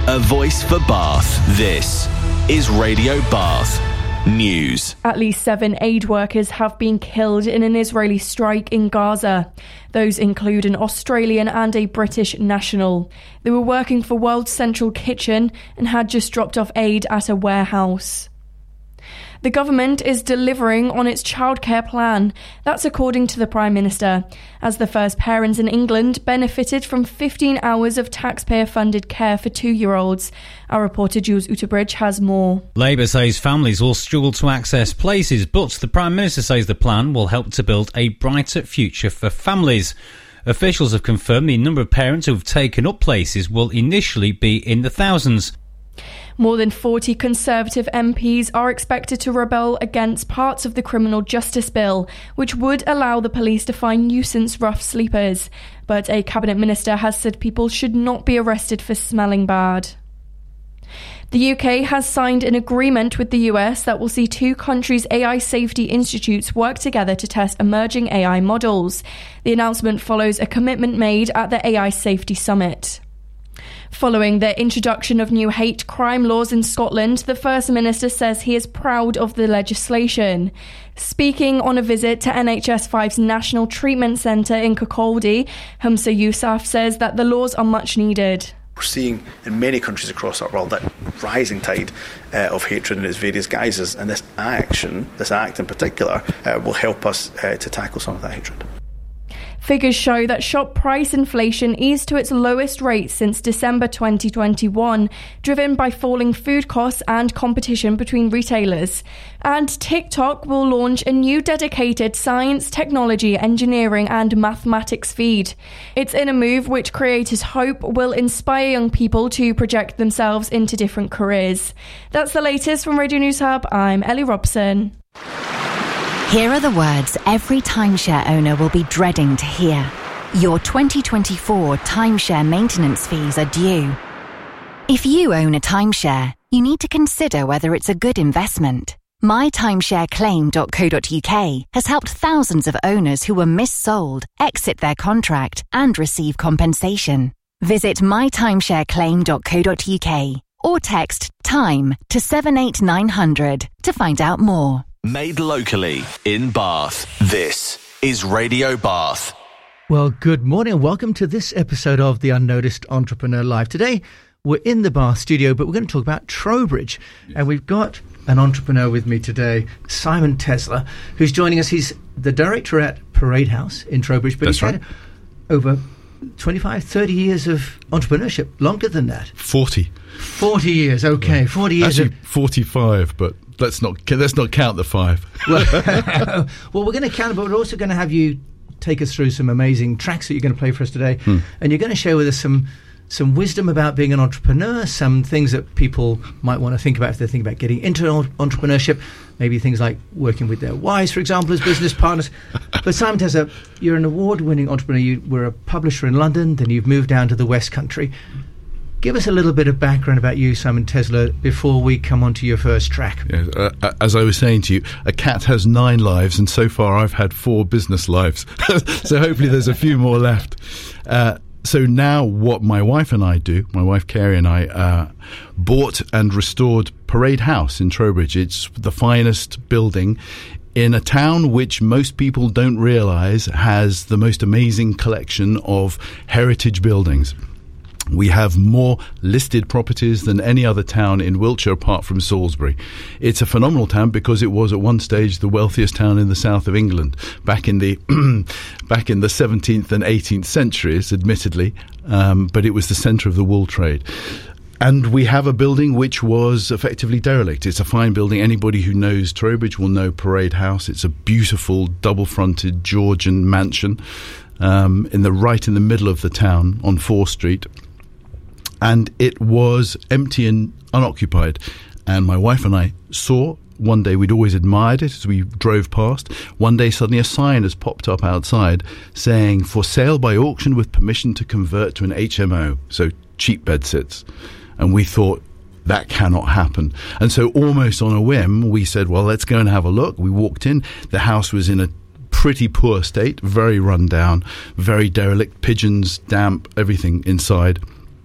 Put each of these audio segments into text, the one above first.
A voice for Bath. This is Radio Bath News. At least 7 aid workers have been killed in an Israeli strike in Gaza. Those include an Australian and a British national. They were working for World Central Kitchen and had just dropped off aid at a warehouse. The government is delivering on its childcare plan. That's according to the Prime Minister, as the first parents in England benefited from 15 hours of taxpayer-funded care for 2-year-olds. Our reporter Jules Uterbridge has more. Labour says families will struggle to access places, but the Prime Minister says the plan will help to build a brighter future for families. Officials have confirmed the number of parents who have taken up places will initially be in the thousands. More than 40 Conservative MPs are expected to rebel against parts of the Criminal Justice Bill, which would allow the police to fine nuisance rough sleepers. But a Cabinet Minister has said people should not be arrested for smelling bad. The UK has signed an agreement with the US that will see 2 countries' AI safety institutes work together to test emerging AI models. The announcement follows a commitment made at the AI Safety Summit. Following the introduction of new hate crime laws in Scotland, the First Minister says he is proud of the legislation. Speaking on a visit to NHS 5's National Treatment Centre in Kirkcaldy, Humza Yousaf says that the laws are much needed. We're seeing in many countries across our world that rising tide of hatred in its various guises, and this act in particular, will help us to tackle some of that hatred. Figures show that shop price inflation eased to its lowest rate since December 2021, driven by falling food costs and competition between retailers. And TikTok will launch a new dedicated science, technology, engineering and mathematics feed. It's in a move which creators hope will inspire young people to project themselves into different careers. That's the latest from Radio News Hub. I'm Ellie Robson. Here are the words every timeshare owner will be dreading to hear. Your 2024 timeshare maintenance fees are due. If you own a timeshare, you need to consider whether it's a good investment. MyTimeshareClaim.co.uk has helped thousands of owners who were missold exit their contract and receive compensation. Visit MyTimeshareClaim.co.uk or text TIME to 78900 to find out more. Made locally in Bath. This is Radio Bath. Well, good morning and welcome to this episode of The Unnoticed Entrepreneur Live. Today, we're in the Bath studio, but we're going to talk about Trowbridge. Yes. And we've got an entrepreneur with me today, Simon Tesler, who's joining us. He's the director at Parade House in Trowbridge, but he's had over 25, 30 years of entrepreneurship, longer than that. 40 years, okay. Yeah. 40 years. Actually, 45, but let's not count the 5. Well, we're going to count it, but we're also going to have you take us through some amazing tracks that you're going to play for us today. And you're going to share with us some wisdom about being an entrepreneur, some things that people might want to think about if they think about getting into entrepreneurship, maybe things like working with their wives, for example, as business partners. But Simon Tesler, you're an award-winning entrepreneur. You were a publisher in London, then you've moved down to the West Country. Give us a little bit of background about you, Simon Tesler, before we come on to your first track. Yes, as I was saying to you, a cat has 9 lives, and so far I've had 4 business lives. So hopefully there's a few more left. So now what my wife and I do, my wife Carrie and I, bought and restored Parade House in Trowbridge. It's the finest building in a town which most people don't realise has the most amazing collection of heritage buildings. We have more listed properties than any other town in Wiltshire apart from Salisbury. It's a phenomenal town because it was at one stage the wealthiest town in the south of England back in the 17th and 18th centuries, admittedly, but it was the centre of the wool trade. And we have a building which was effectively derelict. It's a fine building. Anybody who knows Trowbridge will know Parade House. It's a beautiful double-fronted Georgian mansion right in the middle of the town on 4 Street. And it was empty and unoccupied. And my wife and I saw, one day we'd always admired it as we drove past. One day suddenly a sign has popped up outside saying, "For sale by auction with permission to convert to an HMO," so cheap bedsits. And we thought, that cannot happen. And so almost on a whim, we said, well, let's go and have a look. We walked in. The house was in a pretty poor state, very run down, very derelict, pigeons, damp, everything inside.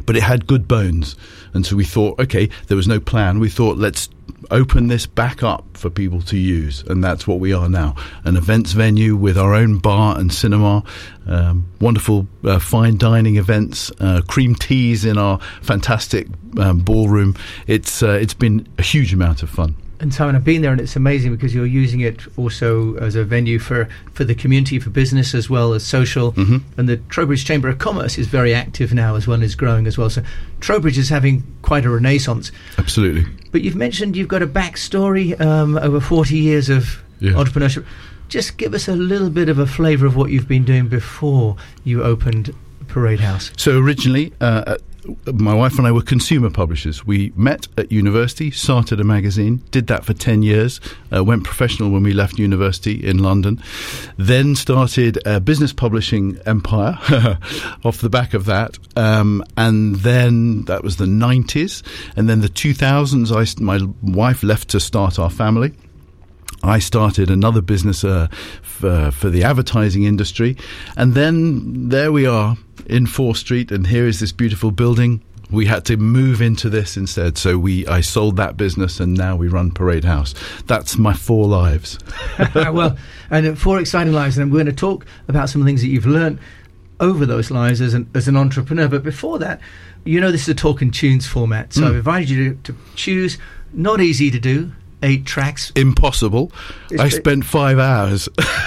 but it had good bones. And so we thought, okay, there was no plan. We thought, let's open this back up for people to use, and that's what we are now, an events venue with our own bar and cinema, wonderful fine dining events, cream teas in our fantastic ballroom. It's been a huge amount of fun. And Simon, I've been there, and it's amazing because you're using it also as a venue for the community, for business as well as social. And the Trowbridge Chamber of Commerce is very active now as well, is growing as well. So Trowbridge is having quite a renaissance. Absolutely. But you've mentioned you've got a backstory, over 40 years of entrepreneurship. Just give us a little bit of a flavour of what you've been doing before you opened Parade House. So originally, my wife and I were consumer publishers. We met at university, started a magazine, did that for 10 years, went professional when we left university in London, then started a business publishing empire off the back of that. And then that was the 90s. And then the 2000s, my wife left to start our family. I started another business for the advertising industry. And then there we are in 4th Street, and here is this beautiful building. We had to move into this instead. So I sold that business, and now we run Parade House. That's my 4 lives. Well, and 4 exciting lives. And we're going to talk about some things that you've learned over those lives as an entrepreneur. But before that, this is a talk and tunes format. So I've invited you to choose. Not easy to do. 8 tracks. Impossible. I spent 5 hours.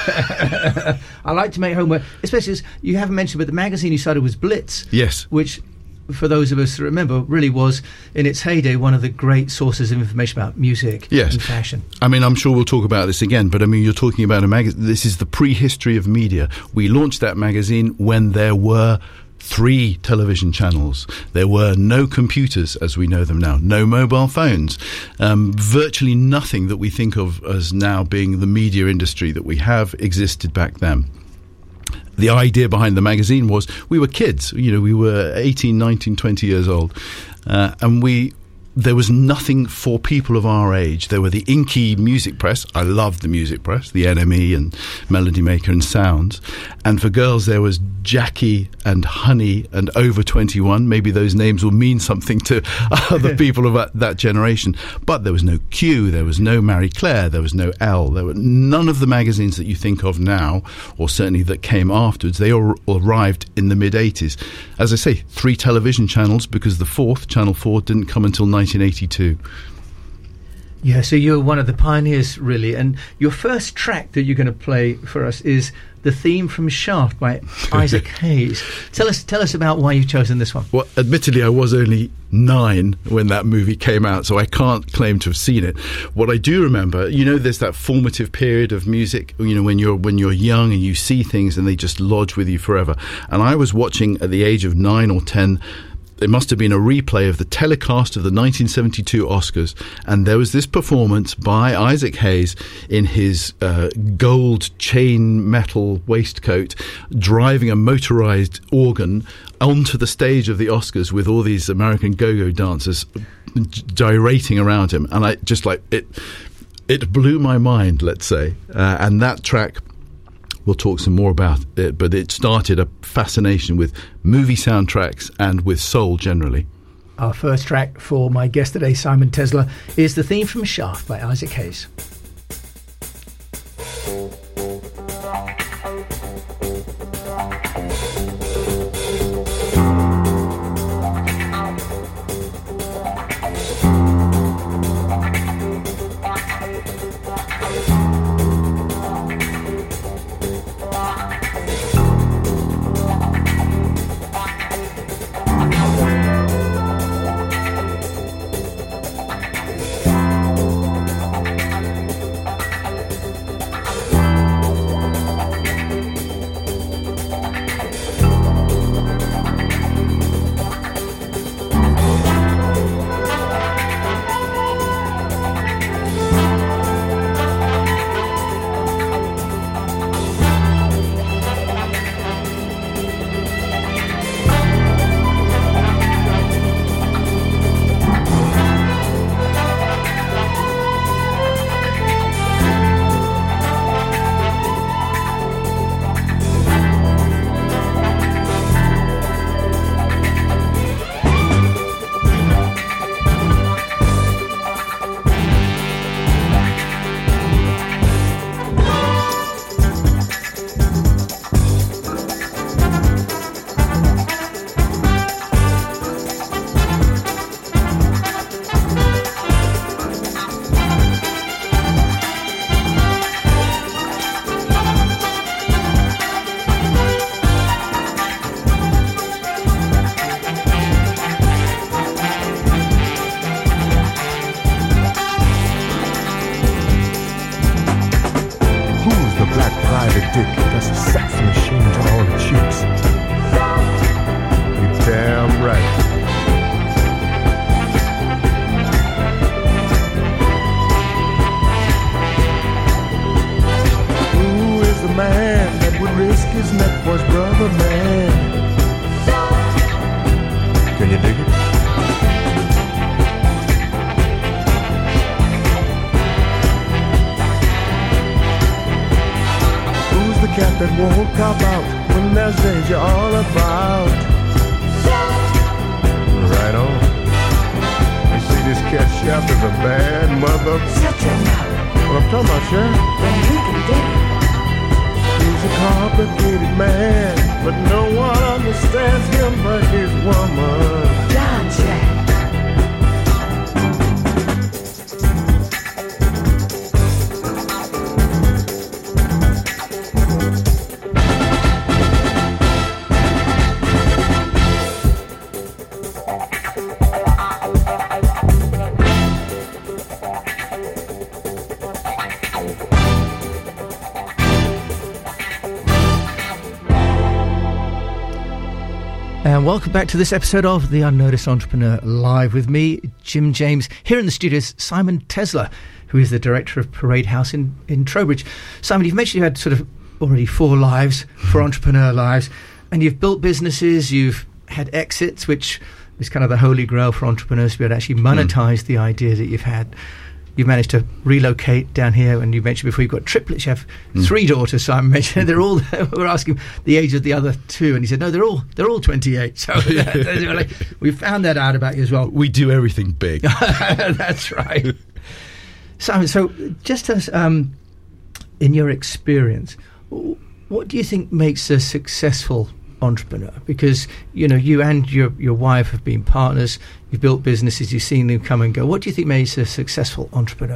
I like to make homework, especially as you haven't mentioned, but the magazine you started was Blitz. Yes. Which, for those of us that remember, really was, in its heyday, one of the great sources of information about music and fashion. I mean, I'm sure we'll talk about this again, but I mean, you're talking about a magazine. This is the prehistory of media. We launched that magazine when there were 3 television channels. There were no computers as we know them now, no mobile phones, virtually nothing that we think of as now being the media industry that we have existed back then. The idea behind the magazine was we were kids, we were 18, 19, 20 years old, and there was nothing for people of our age. There were the inky music press. I loved the music press, the NME and Melody Maker and Sounds. And for girls, there was Jackie and Honey and Over 21. Maybe those names will mean something to other people of that generation. But there was no Q, there was no Marie Claire, there was no Elle. There were none of the magazines that you think of now, or certainly that came afterwards. They all arrived in the mid-'80s. As I say, 3 television channels, because the 4th, Channel 4, didn't come until 1982. Yeah, so you're one of the pioneers, really. And your first track that you're going to play for us is the theme from Shaft by Isaac Hayes. Tell us about why you've chosen this one. Well, admittedly, I was only 9 when that movie came out, so I can't claim to have seen it. What I do remember, there's that formative period of music, when you're young and you see things and they just lodge with you forever. And I was watching at the age of 9 or 10. It must have been a replay of the telecast of the 1972 Oscars, and there was this performance by Isaac Hayes in his gold chain metal waistcoat, driving a motorized organ onto the stage of the Oscars with all these American go-go dancers gyrating around him, and I just it blew my mind, let's say, and that track. We'll talk some more about it, but it started a fascination with movie soundtracks and with soul generally. Our first track for my guest today, Simon Tesler, is the theme from Shaft by Isaac Hayes. that won't cop out when there's danger all about. Right on. You see, this cat chef is a bad mother. Shut your mouth. What I'm talking about, Chef? Well, you can dig it. He's a complicated man, but no one understands him but his woman. John Jack. And welcome back to this episode of The Unnoticed Entrepreneur Live with me, Jim James. Here in the studios, Simon Tesler, who is the director of Parade House in Trowbridge. Simon, you've mentioned you had sort of already 4 lives, 4 entrepreneur lives, and you've built businesses, you've had exits, which is kind of the holy grail for entrepreneurs to be able to actually monetize the idea that you've had. You've managed to relocate down here, and you mentioned before you've got triplets. You have 3 daughters. Simon mentioned they're all. We're asking the age of the other 2, and he said no, they're all 28. So we found that out about you as well. We do everything big. That's right, Simon. So just as in your experience, what do you think makes a successful entrepreneur? Because you and your wife have been partners, you've built businesses, you've seen them come and go. What do you think makes a successful entrepreneur?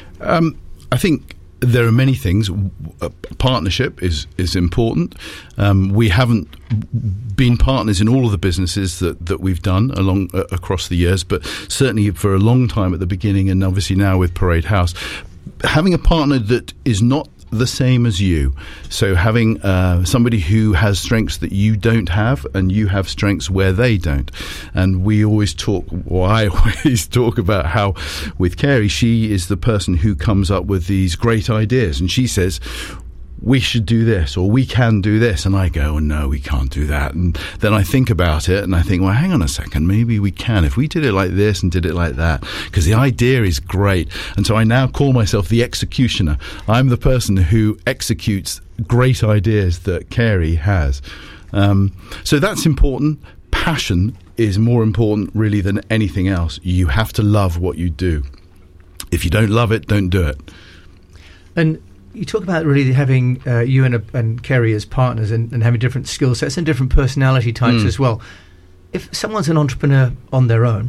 I think there are many things. Partnership is important. We haven't been partners in all of the businesses that we've done across the years, but certainly for a long time at the beginning, and obviously now with Parade House, having a partner that is not the same as you. So having somebody who has strengths that you don't have, and you have strengths where they don't. And we always talk, or I always talk about how with Carey, she is the person who comes up with these great ideas, and she says, we should do this, or we can do this. And I go, oh, no, we can't do that. And then I think about it and I think, well, hang on a second, maybe we can if we did it like this and did it like that, because the idea is great. And so I now call myself the executioner. I'm the person who executes great ideas that Carey has. So that's important. Passion is more important really than anything else. You have to love what you do. If you don't love it, don't do it. And you talk about really having you and Carey as partners and having different skill sets and different personality types as well. If someone's an entrepreneur on their own,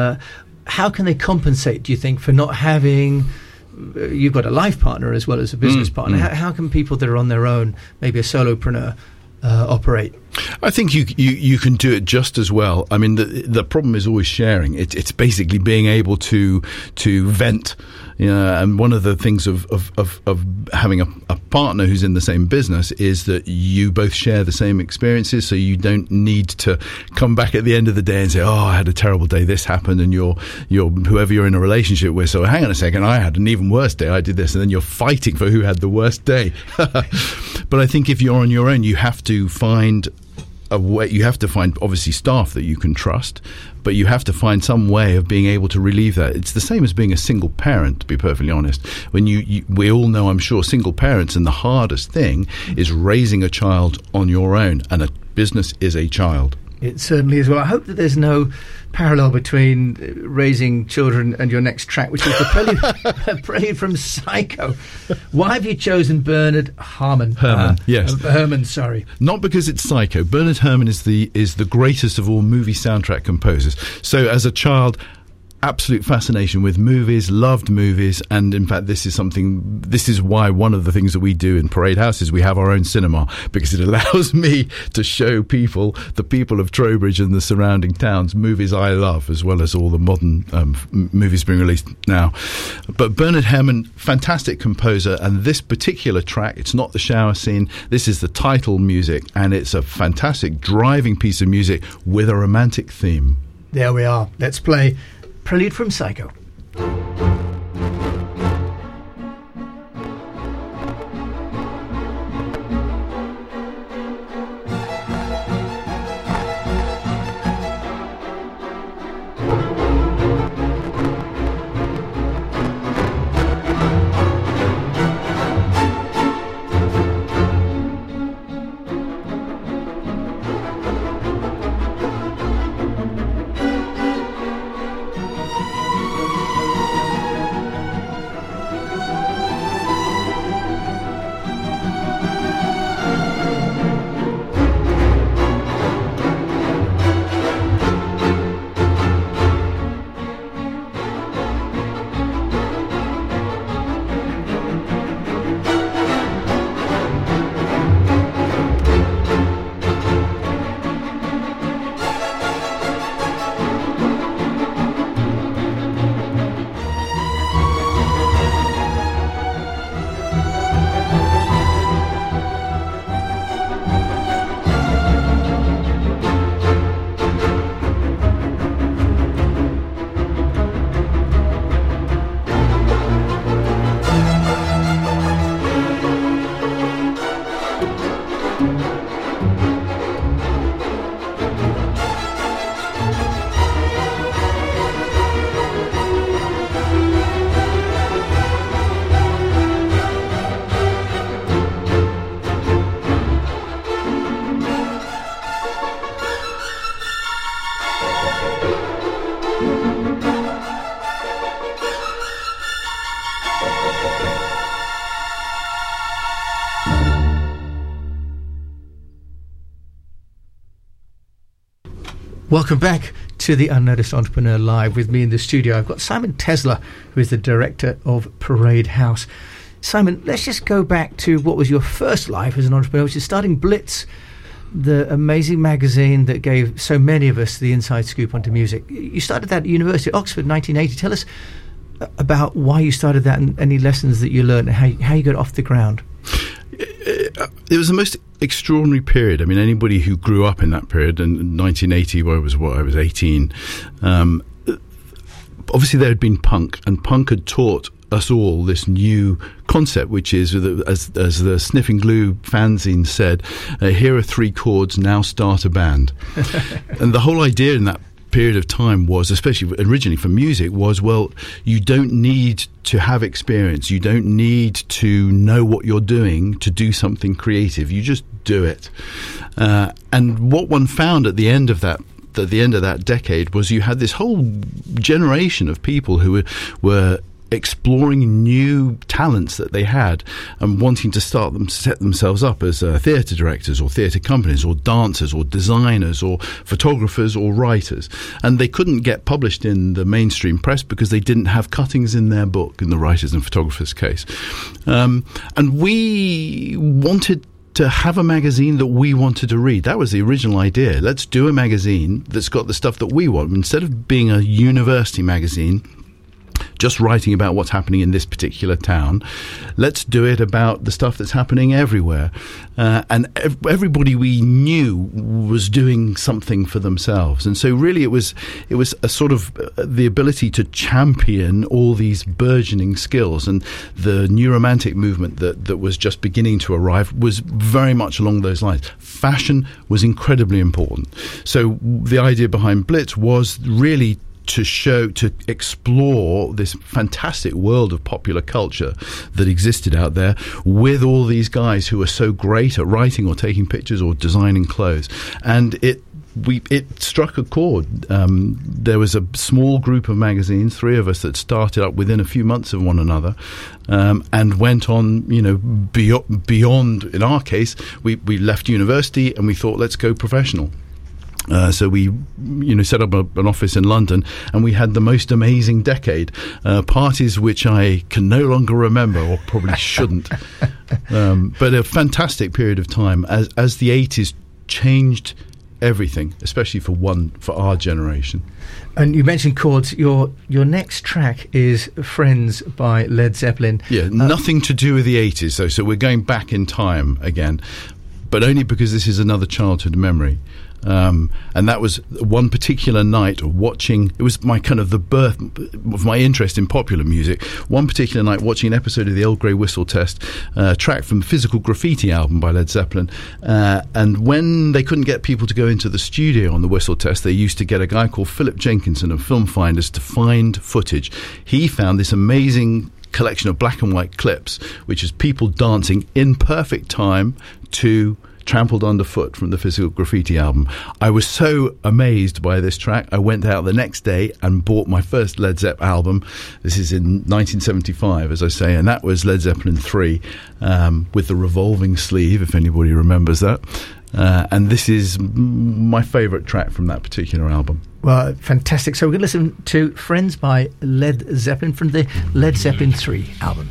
how can they compensate, do you think, for not having... You've got a life partner as well as a business partner. How can people that are on their own, maybe a solopreneur, operate? I think you can do it just as well. I mean, the problem is always sharing. It's basically being able to vent. And one of the things of having a partner who's in the same business is that you both share the same experiences, so you don't need to come back at the end of the day and say, oh, I had a terrible day, this happened, and you're whoever you're in a relationship with, so hang on a second, I had an even worse day, I did this, and then you're fighting for who had the worst day. But I think if you're on your own, you have to find a way. You have to find obviously staff that you can trust, but you have to find some way of being able to relieve that. It's the same as being a single parent, to be perfectly honest. When we all know, I'm sure, single parents, and the hardest thing is raising a child on your own, and a business is a child. It certainly is. Well, I hope that there's no parallel between raising children and your next track, which is the Prelude from Psycho. Why have you chosen Bernard Herrmann? Herrmann, sorry. Not because it's Psycho. Bernard Herrmann is the greatest of all movie soundtrack composers. So as a child, absolute fascination with movies, loved movies, and in fact this is why one of the things that we do in Parade House is we have our own cinema, because it allows me to show the people of Trowbridge and the surrounding towns, movies I love, as well as all the modern movies being released now. But Bernard Herrmann, fantastic composer, and this particular track, it's not the shower scene, this is the title music, and it's a fantastic driving piece of music with a romantic theme. There we are. Let's play Prelude from Psycho. Welcome back to the Unnoticed Entrepreneur Live. With me in the studio, I've got Simon Tesler, who is the director of Parade House. Simon, let's just go back to what was your first life as an entrepreneur, which is starting Blitz, the amazing magazine that gave so many of us the inside scoop onto music. You started that at University of Oxford in 1980. Tell us about why you started that and any lessons that you learned and how you got off the ground. It was the most extraordinary period. I mean, anybody who grew up in that period, in 1980, where I was 18, obviously there had been punk, and punk had taught us all this new concept, which is, as the Sniffing Glue fanzine said, here are 3 chords, now start a band. And the whole idea in that period of time was, especially originally for music, was, well, you don't need to have experience, you don't need to know what you're doing to do something creative, you just do it. And what one found at the end of that decade was you had this whole generation of people who were exploring new talents that they had and wanting to set themselves up as theatre directors or theatre companies or dancers or designers or photographers or writers, and they couldn't get published in the mainstream press because they didn't have cuttings in their book, in the writers and photographers case. And we wanted to have a magazine that we wanted to read. That was the original idea. Let's do a magazine that's got the stuff that we want. Instead of being a university magazine just writing about what's happening in this particular town, let's do it about the stuff that's happening everywhere. And everybody we knew was doing something for themselves. And so really it was a sort of the ability to champion all these burgeoning skills. And the New Romantic movement that was just beginning to arrive was very much along those lines. Fashion was incredibly important. So the idea behind Blitz was really to explore this fantastic world of popular culture that existed out there with all these guys who were so great at writing or taking pictures or designing clothes. And it struck a chord. There was a small group of magazines, 3 of us, that started up within a few months of one another, and went on, beyond. In our case, we left university and we thought, let's go professional. So we, set up an office in London, and we had the most amazing decade. Parties which I can no longer remember, or probably shouldn't. But a fantastic period of time as the 80s changed everything, especially for our generation. And you mentioned chords. Your next track is Friends by Led Zeppelin. Yeah, nothing to do with the 80s, though. So we're going back in time again, but only because this is another childhood memory. And that was one particular night watching. It was my kind of the birth of my interest in popular music. One particular night watching an episode of the Old Grey Whistle Test, track from the Physical Graffiti album by Led Zeppelin. And when they couldn't get people to go into the studio on the Whistle Test, they used to get a guy called Philip Jenkinson of Film Finders to find footage. He found this amazing collection of black and white clips, which is people dancing in perfect time to Trampled Underfoot from the Physical Graffiti album. I was so amazed by this track, I went out the next day and bought my first Led Zepp album. This is in 1975, as I say, and that was Led Zeppelin 3, with the revolving sleeve, if anybody remembers that. And this is my favourite track from that particular album. Well, fantastic. So we're going to listen to Friends by Led Zeppelin from the Led Zeppelin 3 album.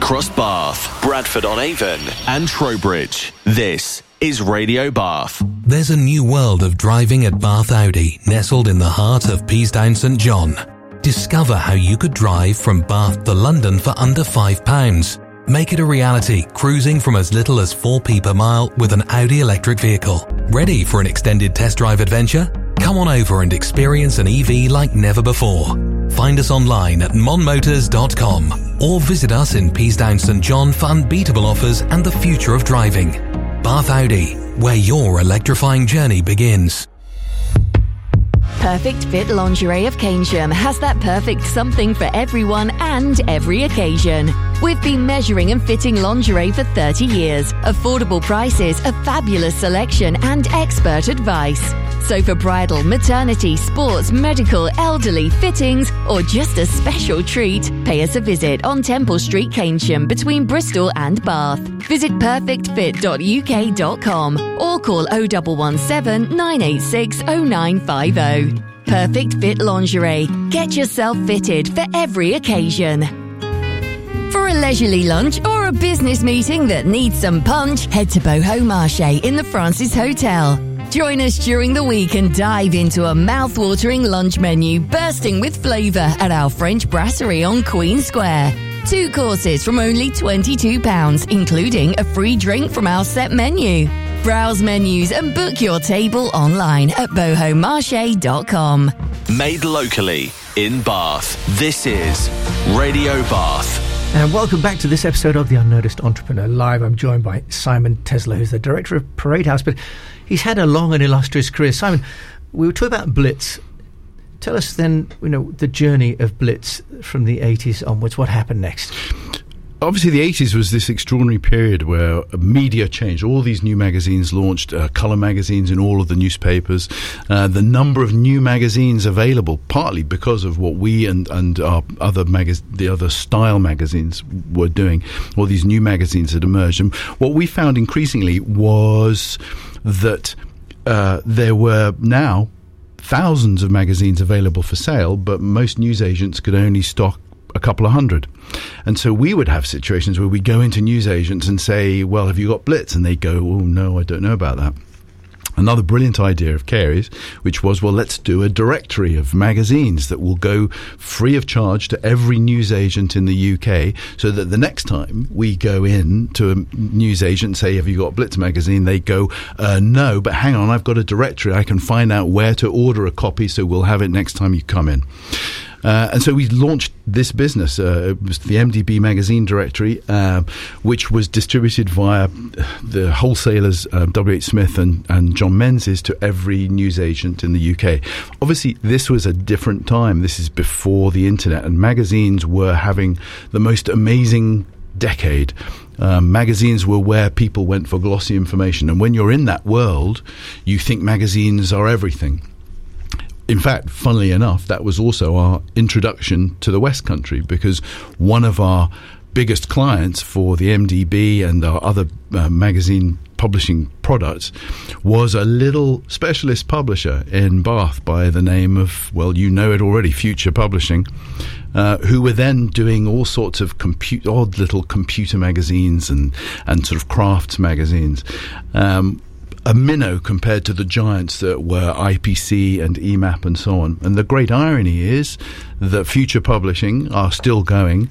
across Bath, Bradford-on-Avon and Trowbridge. This is Radio Bath. There's a new world of driving at Bath Audi, nestled in the heart of Peasdown St John. Discover how you could drive from Bath to London for under £5. Make it a reality, cruising from as little as 4p per mile with an Audi electric vehicle. Ready for an extended test drive adventure? Come on over and experience an EV like never before. Find us online at monmotors.com or visit us in Peasdown St John for unbeatable offers and the future of driving. Bath Audi, where your electrifying journey begins. Perfect Fit Lingerie of Keynsham has that perfect something for everyone and every occasion. We've been measuring and fitting lingerie for 30 years. Affordable prices, a fabulous selection and expert advice. So for bridal, maternity, sports, medical, elderly, fittings or just a special treat, pay us a visit on Temple Street, Keynsham between Bristol and Bath. Visit perfectfit.uk.com or call 0117 986 0950. Perfect Fit Lingerie. Get yourself fitted for every occasion. For a leisurely lunch or a business meeting that needs some punch, head to Boho Marché in the Francis Hotel. Join us during the week and dive into a mouth-watering lunch menu bursting with flavour at our French brasserie on Queen Square. 2 courses from only £22, including a free drink from our set menu. Browse menus and book your table online at bohomarche.com. Made locally in Bath. This is Radio Bath. And welcome back to this episode of The Unnoticed Entrepreneur Live. I'm joined by Simon Tesler, who's the director of Parade House, but he's had a long and illustrious career. Simon, we were talking about Blitz. Tell us then, the journey of Blitz from the 80s onwards. What happened next? Obviously, the 80s was this extraordinary period where media changed. All these new magazines launched, colour magazines in all of the newspapers. The number of new magazines available, partly because of what we and our the other style magazines were doing. All these new magazines had emerged. And what we found increasingly was that there were now thousands of magazines available for sale, but most newsagents could only stock a couple of hundred. And so we would have situations where we go into newsagents and say, well, have you got Blitz? And they go, oh, no, I don't know about that. Another brilliant idea of Carey's, which was, well, let's do a directory of magazines that will go free of charge to every newsagent in the UK, so that the next time we go in to a newsagent and say, have you got Blitz magazine? They go, no, but hang on, I've got a directory. I can find out where to order a copy, so we'll have it next time you come in. And so we launched this business. It was the MDB Magazine Directory, which was distributed via the wholesalers W.H. Smith and John Menzies to every newsagent in the UK. Obviously, this was a different time. This is before the internet, and magazines were having the most amazing decade. Magazines were where people went for glossy information. And when you're in that world, you think magazines are everything. In fact, funnily enough, that was also our introduction to the West Country, because one of our biggest clients for the MDB and our other magazine publishing products was a little specialist publisher in Bath by the name of, well, you know it already, Future Publishing, who were then doing all sorts of odd little computer magazines and sort of crafts magazines. A minnow compared to the giants that were IPC and EMAP and so on. And the great irony is that Future Publishing are still going.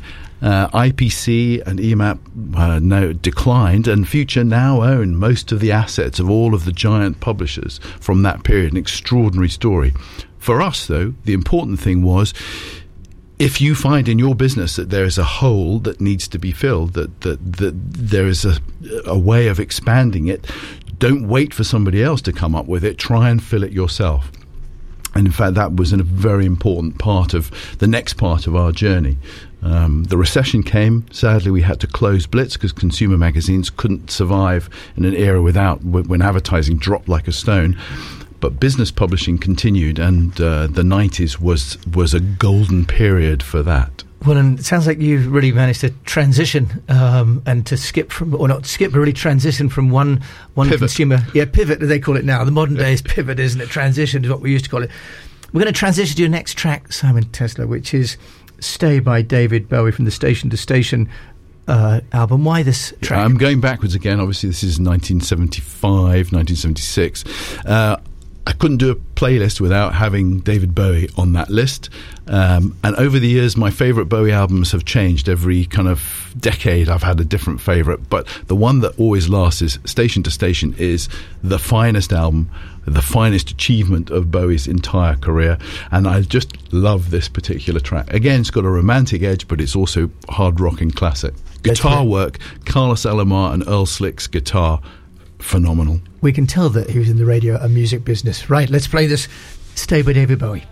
IPC and EMAP declined, and Future now own most of the assets of all of the giant publishers from that period. An extraordinary story. For us, though, the important thing was, if you find in your business that there is a hole that needs to be filled, that there is a way of expanding it, don't wait for somebody else to come up with it. Try and fill it yourself. And in fact, that was a very important part of the next part of our journey. The recession came. Sadly, we had to close Blitz because consumer magazines couldn't survive in an era when advertising dropped like a stone. But business publishing continued, and the 90s was a golden period for that. Well, and it sounds like you've really managed to transition and to skip from, or not skip, but really transition from one pivot. Consumer. Yeah, pivot, they call it now. The modern day is pivot, isn't it? Transition is what we used to call it. We're going to transition to your next track, Simon Tesler, which is Stay by David Bowie from the Station to Station album. Why this track? I'm going backwards again. Obviously, this is 1975, 1976. I couldn't do a playlist without having David Bowie on that list. And over the years, my favourite Bowie albums have changed. Every kind of decade, I've had a different favourite. But the one that always lasts is Station to Station is the finest album, the finest achievement of Bowie's entire career. And I just love this particular track. Again, it's got a romantic edge, but it's also hard rocking classic. Guitar work, Carlos Alomar and Earl Slick's guitar, phenomenal. We can tell that he was in the radio and music business. Right, let's play this. Stay by David Bowie.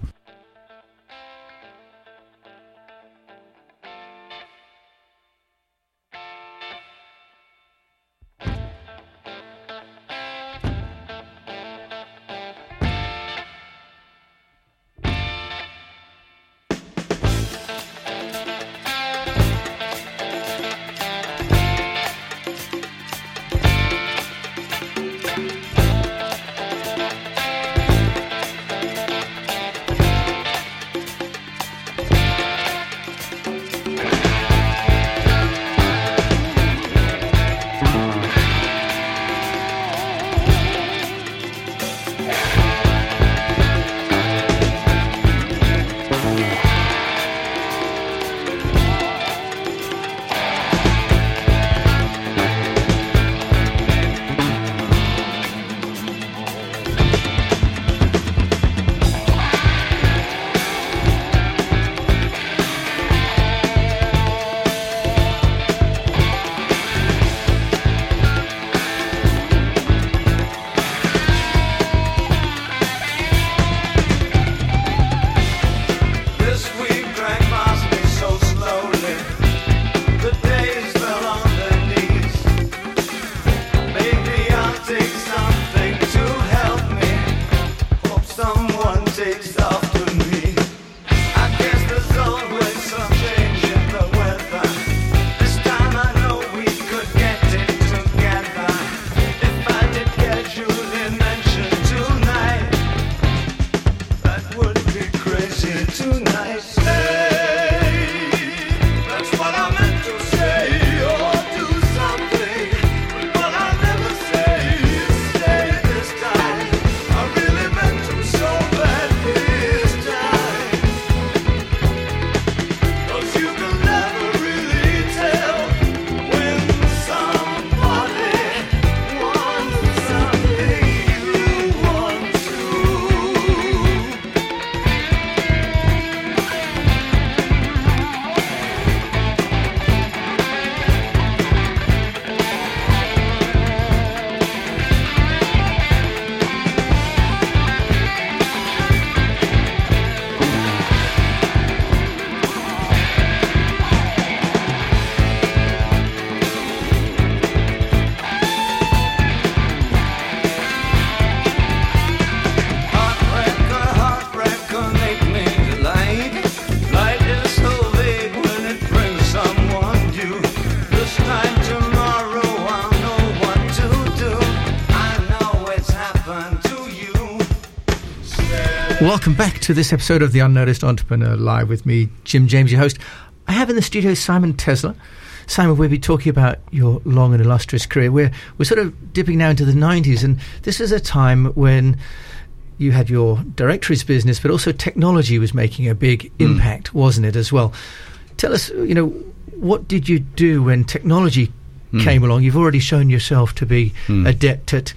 Welcome back to this episode of The Unnoticed Entrepreneur, live with me, Jim James, your host. I have in the studio Simon Tesler. Simon, we'll be talking about your long and illustrious career. We're sort of dipping now into the 90s, and this is a time when you had your directories business, but also technology was making a big impact, wasn't it, as well? Tell us, what did you do when technology came along? You've already shown yourself to be adept at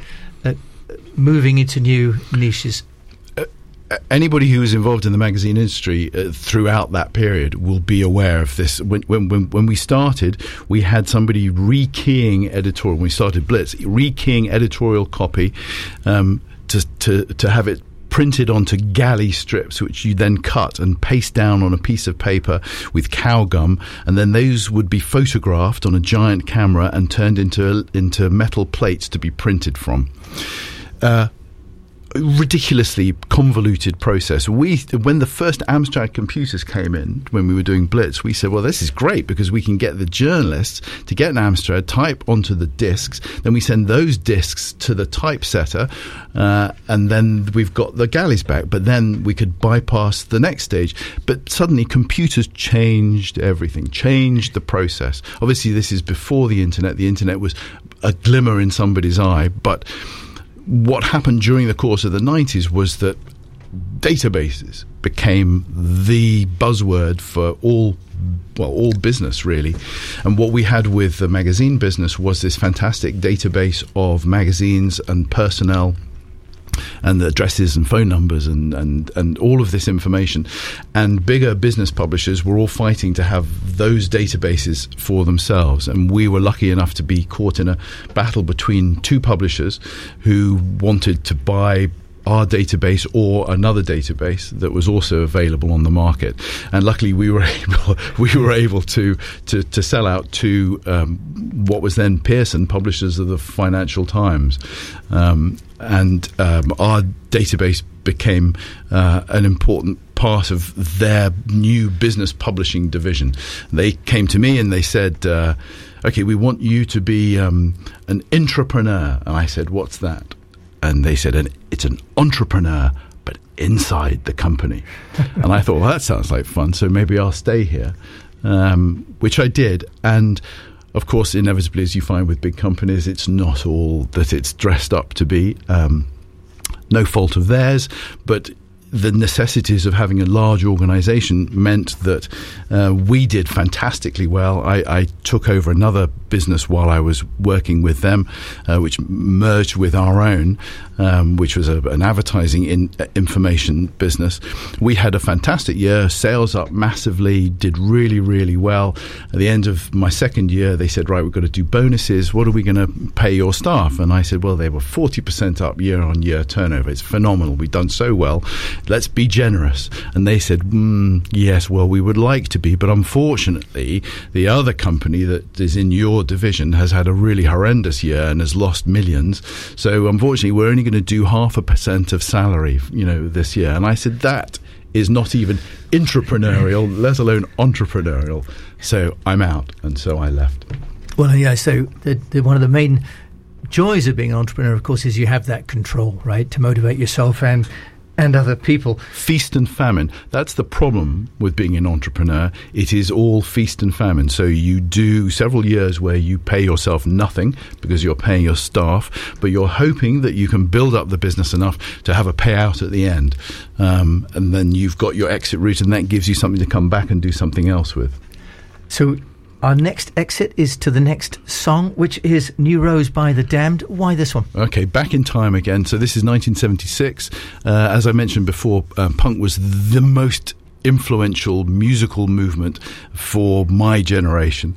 moving into new niches. Anybody who was involved in the magazine industry throughout that period will be aware of this. When we started, we had somebody rekeying editorial. When we started Blitz, rekeying editorial copy to have it printed onto galley strips, which you then cut and paste down on a piece of paper with cow gum, and then those would be photographed on a giant camera and turned into metal plates to be printed from. ridiculously convoluted process. When the first Amstrad computers came in, when we were doing Blitz, we said, well, this is great because we can get the journalists to get an Amstrad, type onto the discs, then we send those discs to the typesetter, and then we've got the galleys back. But then we could bypass the next stage. But suddenly computers changed everything, changed the process. Obviously, this is before the internet. The internet was a glimmer in somebody's eye, but what happened during the course of the 90s was that databases became the buzzword for all business, really. And what we had with the magazine business was this fantastic database of magazines and personnel and the addresses and phone numbers and all of this information. And bigger business publishers were all fighting to have those databases for themselves. And we were lucky enough to be caught in a battle between two publishers who wanted to buy our database or another database that was also available on the market. And luckily we were able to sell out to what was then Pearson, publishers of the Financial Times. And our database became an important part of their new business publishing division. They came to me and they said, okay, we want you to be an intrapreneur. And I said, what's that? And they said, it's an entrepreneur, but inside the company. And I thought, well, that sounds like fun, so maybe I'll stay here, which I did. And of course, inevitably, as you find with big companies, it's not all that it's dressed up to be. No fault of theirs, but the necessities of having a large organization meant that we did fantastically well. I took over another business while I was working with them, which merged with our own, which was an advertising information business. We had a fantastic year, sales up massively, did really, really well. At the end of my second year, they said, right, we've got to do bonuses. What are we going to pay your staff? And I said, well, they were 40% up year on year turnover. It's phenomenal. We've done so well. Let's be generous. And they said, yes, well, we would like to be, but unfortunately, the other company that is in your division has had a really horrendous year and has lost millions. So unfortunately, we're only going to do 0.5% of salary, this year. And I said, that is not even intrapreneurial, let alone entrepreneurial. So I'm out. And so I left. Well, yeah, so one of the main joys of being an entrepreneur, of course, is you have that control, right, to motivate yourself and other people. Feast and famine. That's the problem with being an entrepreneur. It is all feast and famine. So you do several years where you pay yourself nothing because you're paying your staff, but you're hoping that you can build up the business enough to have a payout at the end. And then you've got your exit route, and that gives you something to come back and do something else with. So our next exit is to the next song, which is New Rose by The Damned. Why this one? Okay, back in time again. So this is 1976. As I mentioned before, punk was the most influential musical movement for my generation.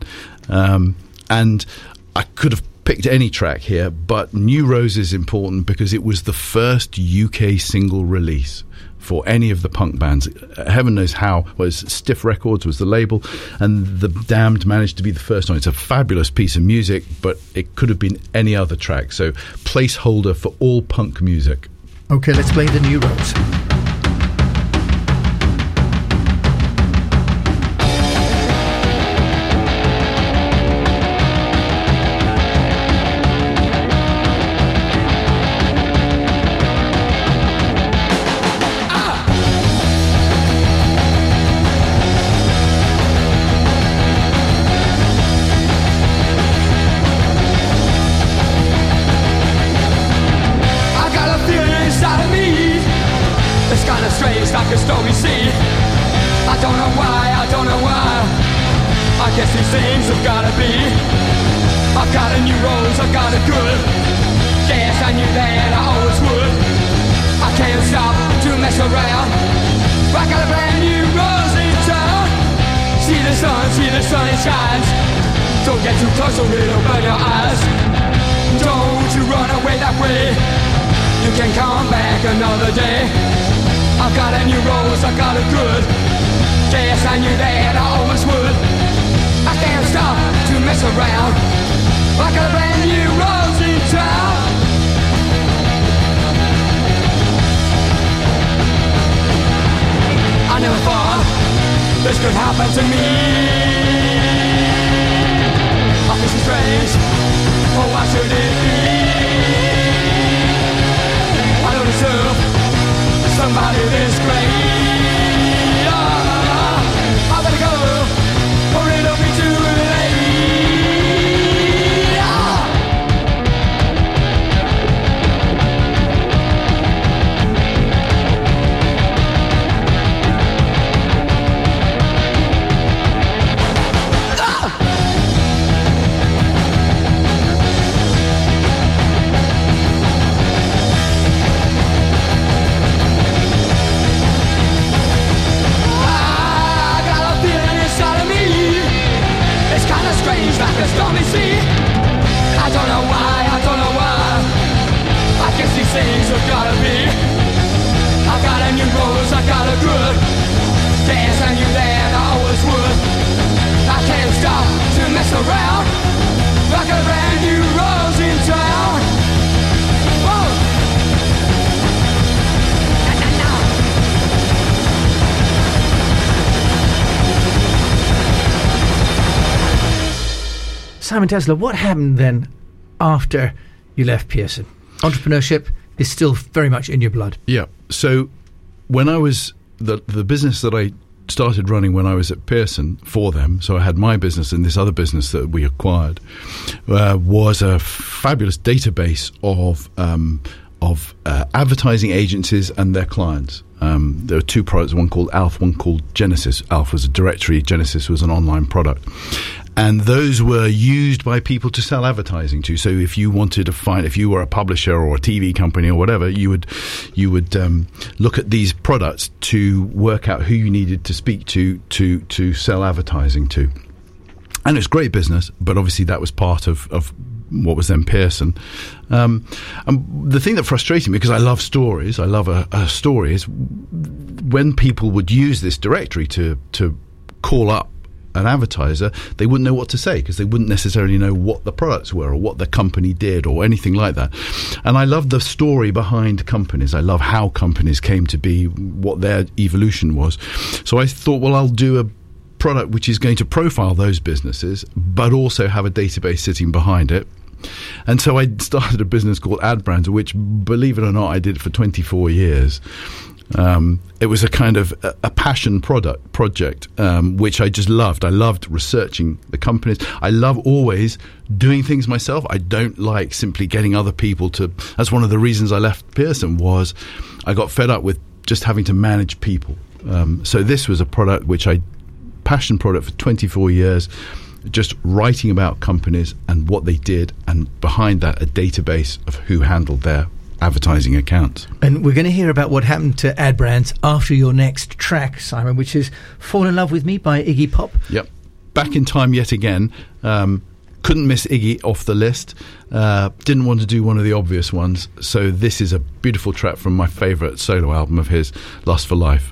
And I could have picked any track here, but New Rose is important because it was the first UK single release for any of the punk bands. Heaven knows how. Stiff Records was the label, and The Damned managed to be the first one. It's a fabulous piece of music, but it could have been any other track. So placeholder for all punk music. Okay, let's play the New Rose. could happen to me. Oh, this is strange. Oh, why should it be? I don't deserve somebody this great. Oh, I better go, or it'll be too late. Strange like a stormy sea. I don't know why. I guess these things have gotta be. I got a new rose, I got a good dance, I knew that I always would. I can't stop to mess around like a brand new rose in town. Whoa. Simon Tesler, what happened then after you left Pearson? Entrepreneurship is still very much in your blood. Yeah. So when I was the business that I started running when I was at Pearson for them, so I had my business and this other business that we acquired, was a fabulous database of advertising agencies and their clients. There were two products, one called Alf, one called Genesis. Alf was a directory, Genesis was an online product. And those were used by people to sell advertising to. So if you wanted to find, if you were a publisher or a TV company or whatever, you would look at these products to work out who you needed to speak to sell advertising to. And it's great business, but obviously that was part of what was then Pearson. And the thing that frustrated me, because I love stories, I love a story, is when people would use this directory to call up an advertiser, they wouldn't know what to say because they wouldn't necessarily know what the products were or what the company did or anything like that. And I love the story behind companies. I love how companies came to be, what their evolution was. So I thought, well, I'll do a product which is going to profile those businesses but also have a database sitting behind it. And so I started a business called AdBrands, which, believe it or not, I did for 24 years. It was a kind of a passion project, which I just loved. I loved researching the companies. I love always doing things myself. I don't like simply getting other people to. That's one of the reasons I left Pearson, was I got fed up with just having to manage people. So this was a product which passion product for 24 years, just writing about companies and what they did, and behind that a database of who handled their advertising accounts. And we're going to hear about what happened to AdBrands after your next track, Simon, which is Fall in Love with Me by Iggy Pop. Yep. Back in time yet again. Couldn't miss Iggy off the list. Didn't want to do one of the obvious ones. So this is a beautiful track from my favourite solo album of his, Lust for Life.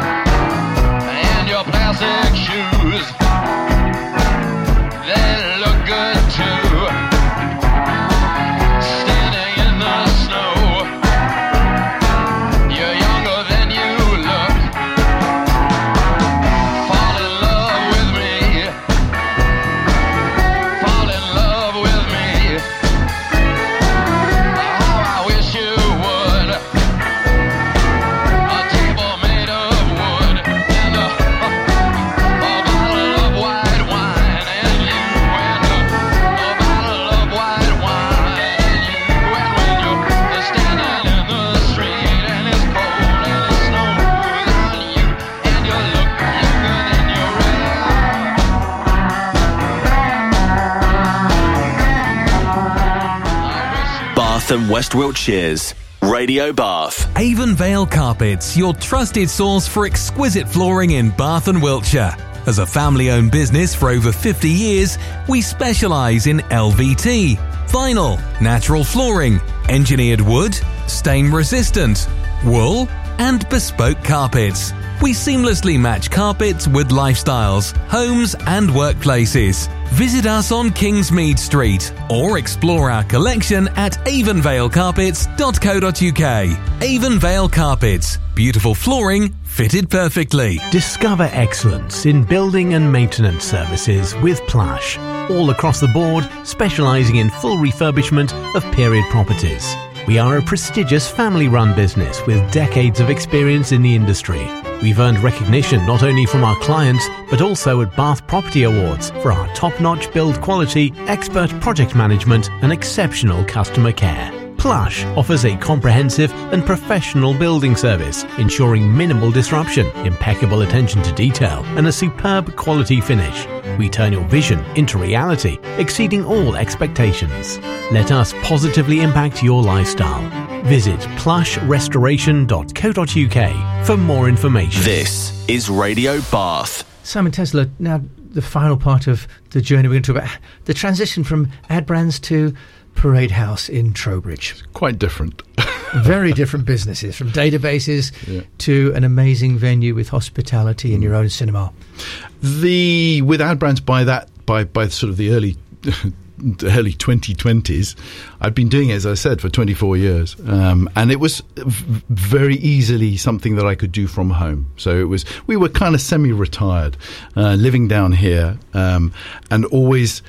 plastic shoes. They look Bath and West Wiltshire's Radio Bath. Avonvale Carpets, your trusted source for exquisite flooring in Bath and Wiltshire. As a family-owned business for over 50 years, we specialise in LVT, vinyl, natural flooring, engineered wood, stain-resistant, wool, and bespoke carpets. We seamlessly match carpets with lifestyles, homes, and workplaces. Visit us on Kingsmead Street or explore our collection at avonvalecarpets.co.uk. Avonvale Carpets. Beautiful flooring fitted perfectly. Discover excellence in building and maintenance services with Plush. All across the board, specialising in full refurbishment of period properties. We are a prestigious family-run business with decades of experience in the industry. We've earned recognition not only from our clients, but also at Bath Property Awards for our top-notch build quality, expert project management and exceptional customer care. Plush offers a comprehensive and professional building service, ensuring minimal disruption, impeccable attention to detail, and a superb quality finish. We turn your vision into reality, exceeding all expectations. Let us positively impact your lifestyle. Visit plushrestoration.co.uk for more information. This is Radio Bath. Simon Tesler, now the final part of the journey, we're going to talk about the transition from ad brands to Parade House in Trowbridge. It's quite different. Very different businesses, from databases to an amazing venue with hospitality and your own cinema. With ad brands, by sort of the early 2020s, I'd been doing it, as I said, for 24 years, and it was very easily something that I could do from home. So we were kind of semi-retired, living down here, and always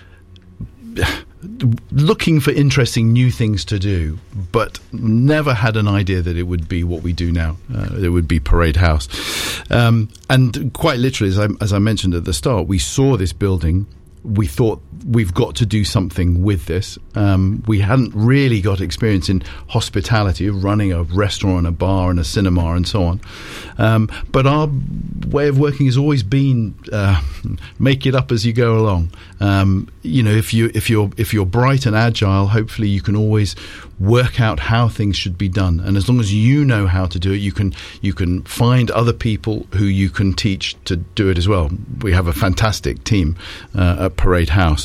looking for interesting new things to do, but never had an idea that it would be what we do now. It would be Parade House. And quite literally, as I mentioned at the start, we saw this building. We thought, we've got to do something with this. We hadn't really got experience in hospitality, running a restaurant, a bar and a cinema and so on. But our way of working has always been make it up as you go along. If you're bright and agile, hopefully you can always work out how things should be done. And as long as you know how to do it, you can find other people who you can teach to do it as well. We have a fantastic team at Parade House.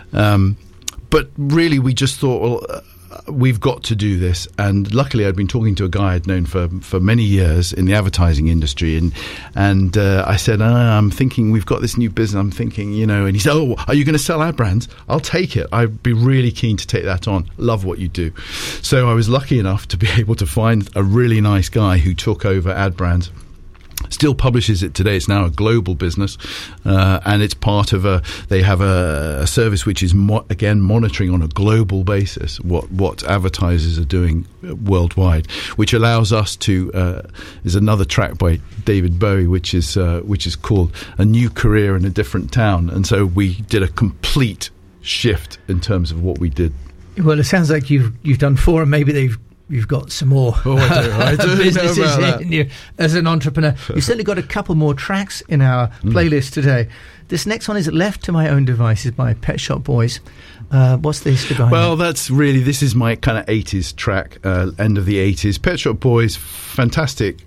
But really, we just thought, well, we've got to do this. And luckily, I'd been talking to a guy I'd known for many years in the advertising industry. And I said, I'm thinking we've got this new business. I'm thinking, and he said, oh, are you going to sell ad brands? I'll take it. I'd be really keen to take that on. Love what you do. So I was lucky enough to be able to find a really nice guy who took over ad brands. Still publishes it today. It's now a global business, and it's part of they have a service which is again monitoring on a global basis what advertisers are doing worldwide, which allows us to. There's another track by David Bowie which is called A New Career in a Different Town, and so we did a complete shift in terms of what we did. Well, it sounds like you've done 4, and maybe you've got some more I do businesses in you as an entrepreneur. You've certainly got a couple more tracks in our playlist today. This next one is Left to My Own Devices by Pet Shop Boys. What's the history behind Well, that? this is my kind of 80s track, end of the 80s. Pet Shop Boys, fantastic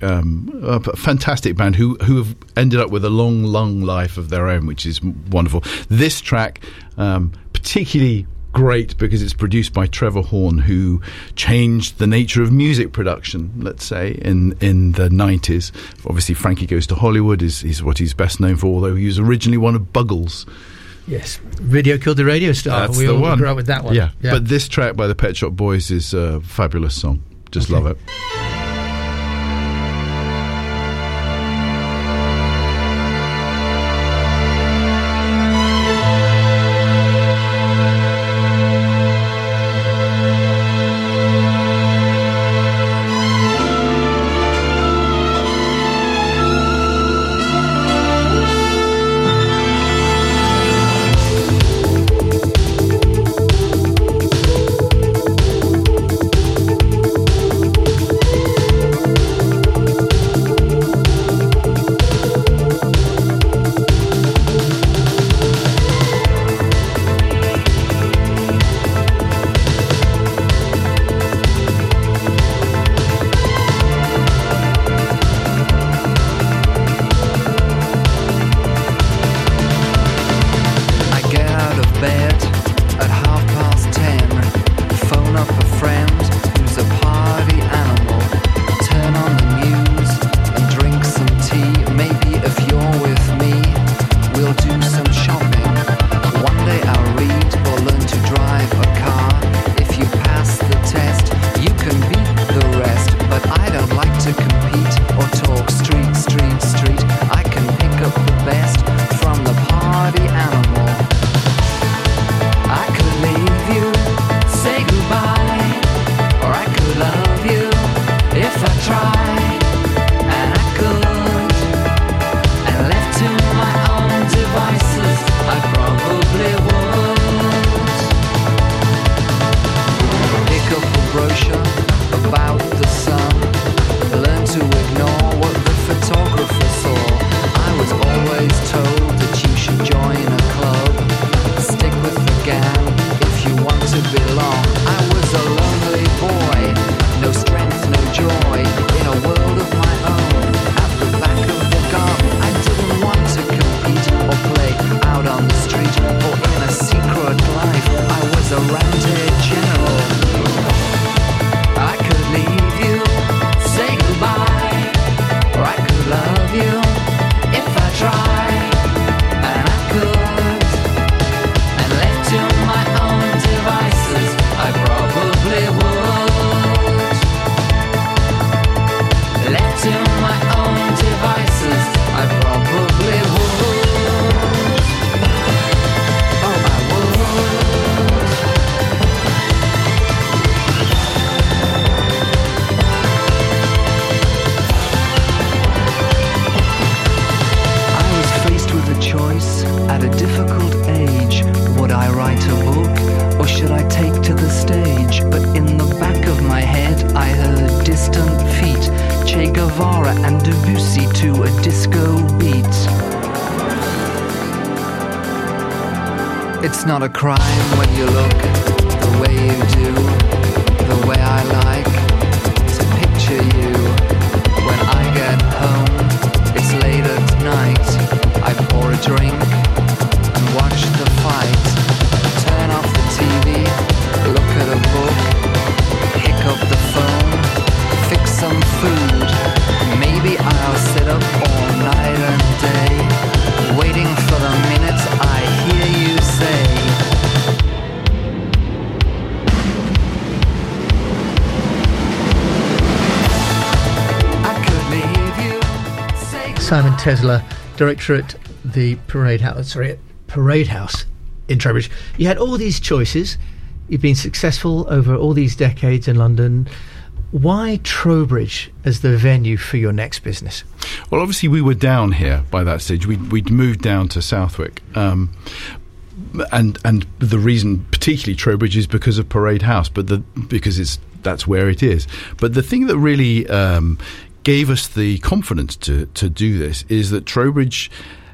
band who have ended up with a long life of their own, which is wonderful. This track, particularly great because it's produced by Trevor Horn, who changed the nature of music production, let's say, in the 90s. Obviously, Frankie Goes to Hollywood is what he's best known for, although he was originally one of Buggles. Yes, Video Killed the Radio Star. That's we the all one. grew up with that one. Yeah, but this track by the Pet Shop Boys is a fabulous song. Just love it. devices, I probably would. Pick up a brochure about the sun, learn to ignore what the photographer saw. I was always told that you should join a club, stick with the gang if you want to belong. I was a lonely boy, no strength, no joy, in a world of my own, at the back of the garden. I didn't want to compete or play out on the street or in a secret life. I was a rented general. I could leave you, say goodbye, or I could love you if I tried, and I could. And left to my own devices, I probably would. Left to my own devices, I probably would. Oh, I would. I was faced with a choice at a difficult age. Would I write a book or should I take to the stage? But in the back of my head I heard distant feet, Che Guevara and Debussy to a disco beat. It's not a crime when you look the way you do, the way I like to picture you. When I get home, it's late at night, I pour a drink and watch the fight. Turn off the TV, look at a book, pick up the phone, fix some food. Maybe I'll sit up all night and day, waiting for the minute I hear you say, I could leave you. Simon Tesler, director at the Parade House in Trowbridge. You had all these choices. You've been successful over all these decades in London. Why Trowbridge as the venue for your next business? Well, obviously we were down here by that stage. We'd moved down to Southwick. And the reason particularly Trowbridge is because of Parade House, because that's where it is. But the thing that really gave us the confidence to do this is that Trowbridge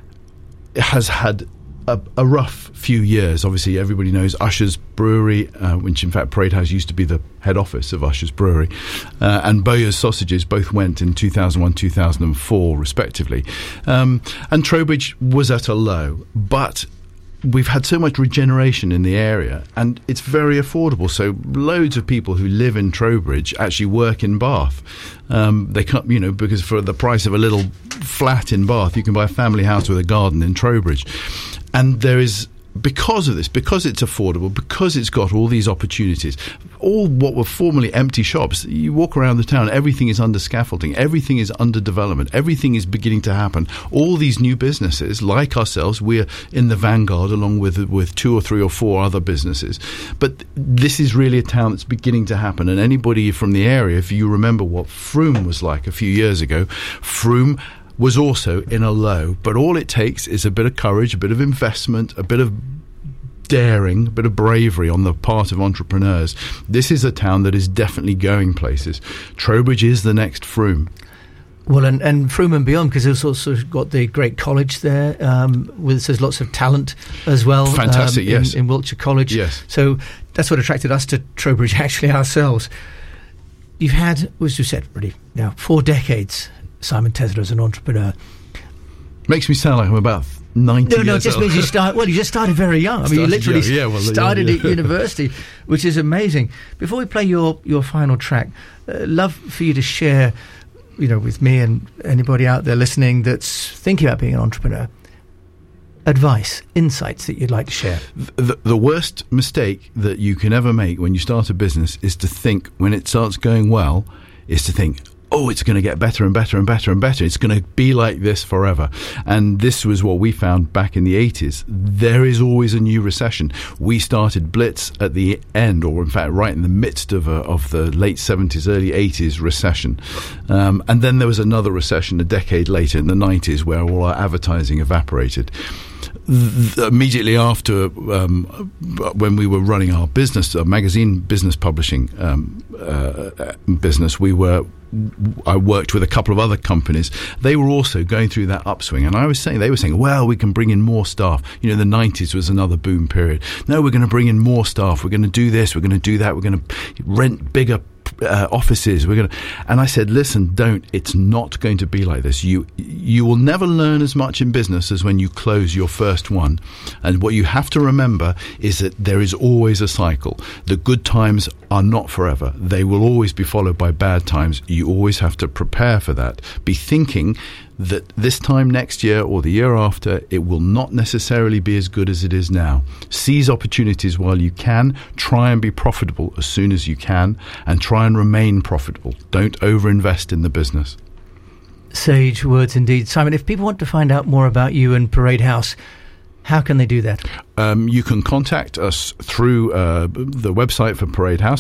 has had a rough few years. Obviously, everybody knows Usher's Brewery, which in fact Parade House used to be the head office of Usher's Brewery, and Bowyer's Sausages both went in 2001, 2004 respectively. And Trowbridge was at a low, but we've had so much regeneration in the area and it's very affordable. So loads of people who live in Trowbridge actually work in Bath. They can't, because for the price of a little flat in Bath, you can buy a family house with a garden in Trowbridge. And there is, because of this, because it's affordable, because it's got all these opportunities, all what were formerly empty shops, you walk around the town, everything is under scaffolding, everything is under development, everything is beginning to happen. All these new businesses, like ourselves, we're in the vanguard along with 2 or 3 or 4 other businesses. But this is really a town that's beginning to happen. And anybody from the area, if you remember what Frome was like a few years ago, Frome was also in a low, but all it takes is a bit of courage, a bit of investment, a bit of daring, a bit of bravery on the part of entrepreneurs. This is a town that is definitely going places. Trowbridge is the next Frome. Well, and Frome and beyond, because it's also got the great college there, there's lots of talent as well. Fantastic, yes. In Wiltshire College. Yes. So that's what attracted us to Trowbridge, actually, ourselves. You've had, as you said, really, now 4 decades, Simon Tesler, as an entrepreneur. Makes me sound like I'm about 90 No, it just means you just started very young. I mean, you literally started at university, which is amazing. Before we play your final track, love for you to share, with me and anybody out there listening that's thinking about being an entrepreneur, advice, insights that you'd like to share. The worst mistake that you can ever make when you start a business is to think, when it starts going well, oh, it's going to get better and better and better and better. It's going to be like this forever. And this was what we found back in the 80s. There is always a new recession. We started Blitz at the end, or in fact right in the midst of the late 70s, early 80s recession. And then there was another recession a decade later in the 90s where all our advertising evaporated. immediately after, when we were running our business, our magazine business publishing business, I worked with a couple of other companies. They were also going through that upswing, and they were saying, well, we can bring in more staff. The 90s was another boom period. No, we're going to bring in more staff. We're going to do this. We're going to do that. We're going to rent bigger offices. And I said, listen, don't. It's not going to be like this. You will never learn as much in business as when you close your first one. And what you have to remember is that there is always a cycle. The good times are not forever. They will always be followed by bad times. You always have to prepare for that. Be thinking that this time next year or the year after, it will not necessarily be as good as it is now. Seize opportunities while you can. Try and be profitable as soon as you can, and try and remain profitable. Don't overinvest in the business. Sage words indeed. Simon, if people want to find out more about you and Parade House, how can they do that? You can contact us through the website for Parade House,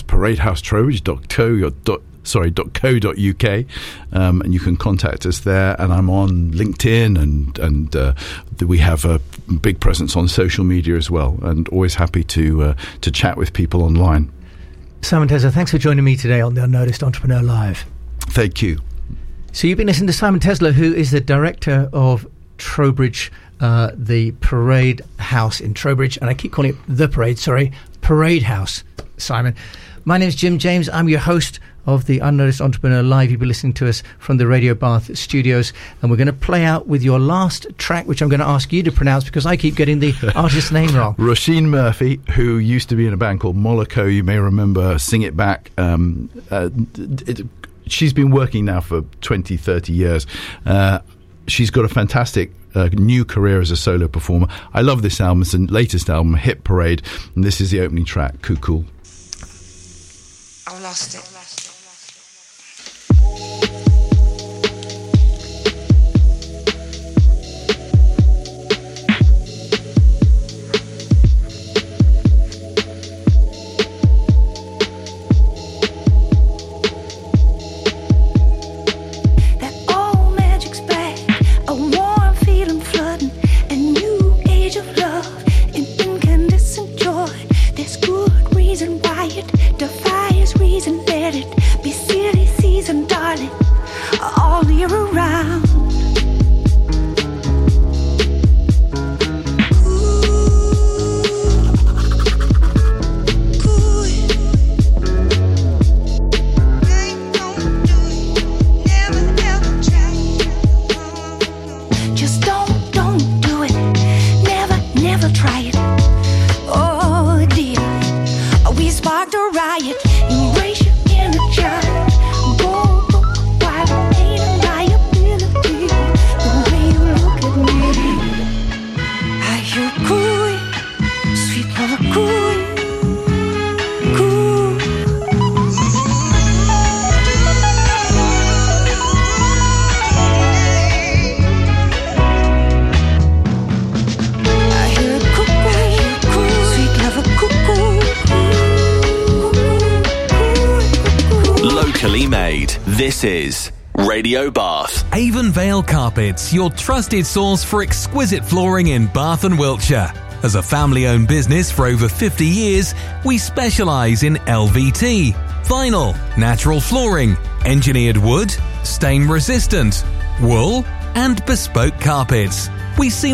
paradehousetrowbridge.co.uk, and you can contact us there. And I'm on LinkedIn, and we have a big presence on social media as well, and always happy to chat with people online. Simon Tesler, thanks for joining me today on the Unnoticed Entrepreneur Live. Thank you. So you've been listening to Simon Tesler, who is the director of Trowbridge, the Parade House in Trowbridge, and I keep calling it the Parade, Parade House, Simon. My name is Jim James. I'm your host of the Unnoticed Entrepreneur Live. You'll be listening to us from the Radio Bath studios, and we're going to play out with your last track, which I'm going to ask you to pronounce because I keep getting the artist's name wrong. Roisin Murphy, who used to be in a band called Moloko, you may remember, Sing It Back. She's been working now for 20, 30 years. She's got a fantastic new career as a solo performer. I love this album. It's the latest album, Hit Parade, and this is the opening track, Cool. I lost it. This is Radio Bath. Avon Carpets, your trusted source for exquisite flooring in Bath and Wiltshire. As a family-owned business for over 50 years, we specialise in LVT, vinyl, natural flooring, engineered wood, stain-resistant, wool, and bespoke carpets. We